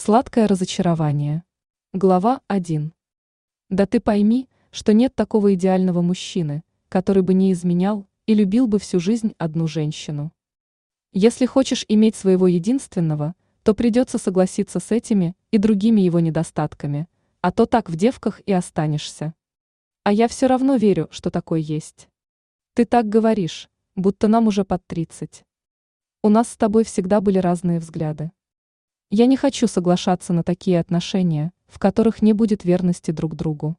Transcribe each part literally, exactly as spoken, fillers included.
Сладкое разочарование. Глава один. Да ты пойми, что нет такого идеального мужчины, который бы не изменял и любил бы всю жизнь одну женщину. Если хочешь иметь своего единственного, то придется согласиться с этими и другими его недостатками, а то так в девках и останешься. А я все равно верю, что такой есть. Ты так говоришь, будто нам уже под тридцать. У нас с тобой всегда были разные взгляды. Я не хочу соглашаться на такие отношения, в которых не будет верности друг другу.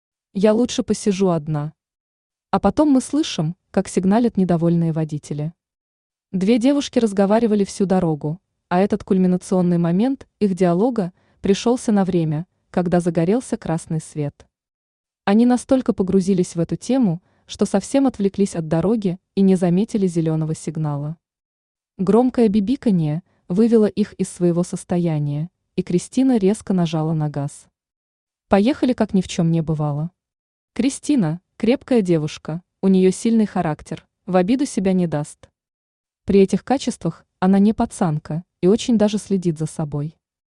Я лучше посижу одна. А потом мы слышим, как сигналят недовольные водители. Две девушки разговаривали всю дорогу, а этот кульминационный момент их диалога пришелся на время, когда загорелся красный свет. Они настолько погрузились в эту тему, что совсем отвлеклись от дороги и не заметили зеленого сигнала. Громкое бибиканье вывела их из своего состояния, и Кристина резко нажала на газ. Поехали, как ни в чем не бывало. Кристина – крепкая девушка, у нее сильный характер, в обиду себя не даст. При этих качествах она не пацанка и очень даже следит за собой.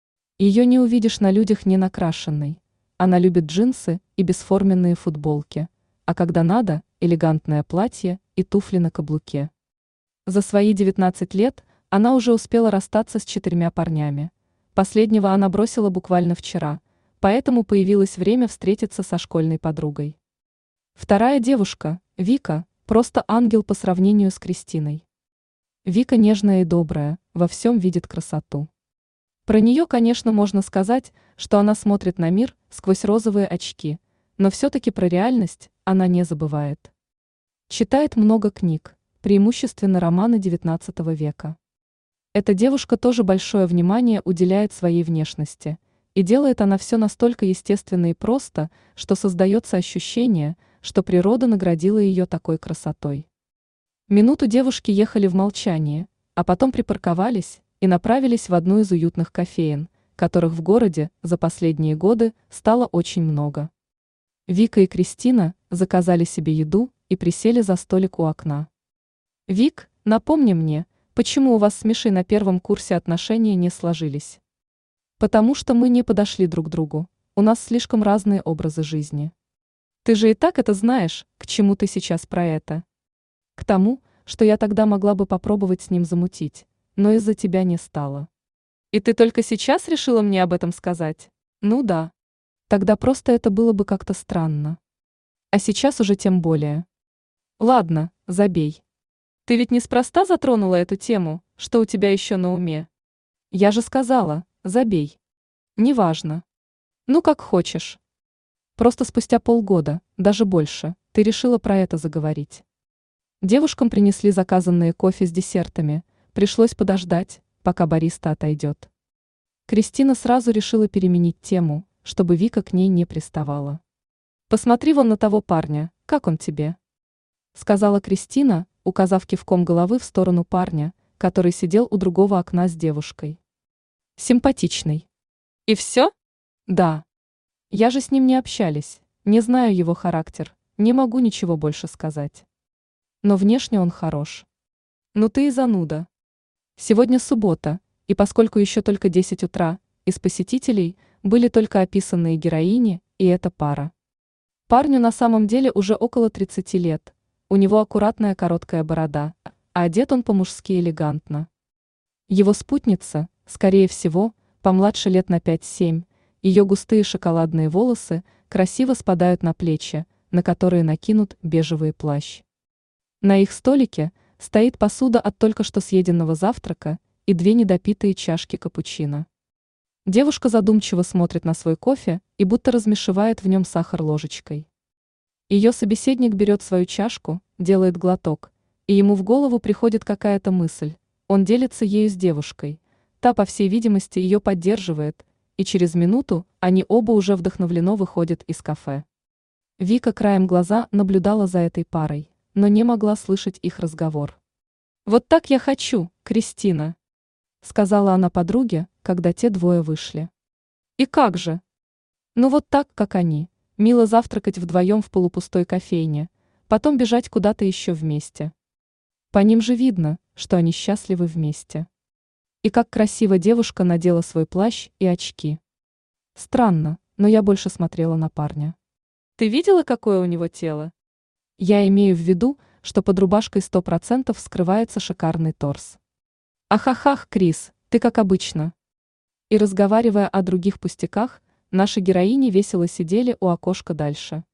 Ее не увидишь на людях не накрашенной. Она любит джинсы и бесформенные футболки, а когда надо – элегантное платье и туфли на каблуке. За свои девятнадцать лет она уже успела расстаться с четырьмя парнями. Последнего она бросила буквально вчера, поэтому появилось время встретиться со школьной подругой. Вторая девушка, Вика, просто ангел по сравнению с Кристиной. Вика нежная и добрая, во всем видит красоту. Про нее, конечно, можно сказать, что она смотрит на мир сквозь розовые очки, но все-таки про реальность она не забывает. Читает много книг, преимущественно романы девятнадцатого века. Эта девушка тоже большое внимание уделяет своей внешности, и делает она все настолько естественно и просто, что создается ощущение, что природа наградила ее такой красотой. Минуту девушки ехали в молчании, а потом припарковались и направились в одну из уютных кофеен, которых в городе за последние годы стало очень много. Вика и Кристина заказали себе еду и присели за столик у окна. «Вик, напомни мне, почему у вас с Мишей на первом курсе отношения не сложились?» «Потому что мы не подошли друг другу, у нас слишком разные образы жизни». «Ты же и так это знаешь, к чему ты сейчас про это?» «К тому, что я тогда могла бы попробовать с ним замутить, но из-за тебя не стала». «И ты только сейчас решила мне об этом сказать?» «Ну да. Тогда просто это было бы как-то странно. А сейчас уже тем более». «Ладно, забей. Ты ведь неспроста затронула эту тему, что у тебя еще на уме?» «Я же сказала, забей. Неважно. Ну как хочешь. Просто спустя полгода, даже больше, ты решила про это заговорить». Девушкам принесли заказанные кофе с десертами, пришлось подождать, пока бариста отойдет. Кристина сразу решила переменить тему, чтобы Вика к ней не приставала. «Посмотри вон на того парня, как он тебе?» Сказала Кристина, указав кивком головы в сторону парня, который сидел у другого окна с девушкой. «Симпатичный». «И все?» «Да. Я же с ним не общались, не знаю его характер, не могу ничего больше сказать. Но внешне он хорош». «Ну ты и зануда. Сегодня суббота, и поскольку еще только десять утра, из посетителей были только описанные героини и эта пара. Парню на самом деле уже около тридцати лет, у него аккуратная короткая борода, а одет он по-мужски элегантно. Его спутница, скорее всего, помладше лет на пять-семь, ее густые шоколадные волосы красиво спадают на плечи, на которые накинут бежевый плащ. На их столике стоит посуда от только что съеденного завтрака и две недопитые чашки капучино. Девушка задумчиво смотрит на свой кофе и будто размешивает в нем сахар ложечкой. Ее собеседник берет свою чашку, делает глоток, и ему в голову приходит какая-то мысль. Он делится ею с девушкой, та, по всей видимости, ее поддерживает, и через минуту они оба уже вдохновленно выходят из кафе. Вика краем глаза наблюдала за этой парой, но не могла слышать их разговор. «Вот так я хочу, Кристина», — сказала она подруге, когда те двое вышли. «И как же?» «Ну вот так, как они, мило завтракать вдвоем в полупустой кофейне, потом бежать куда-то еще вместе. По ним же видно, что они счастливы вместе». И как красиво девушка надела свой плащ и очки. Странно, но я больше смотрела на парня. Ты видела, какое у него тело? Я имею в виду, что под рубашкой сто процентов скрывается шикарный торс. Ахахах, Крис, ты как обычно. И разговаривая о других пустяках, наши героини весело сидели у окошка дальше.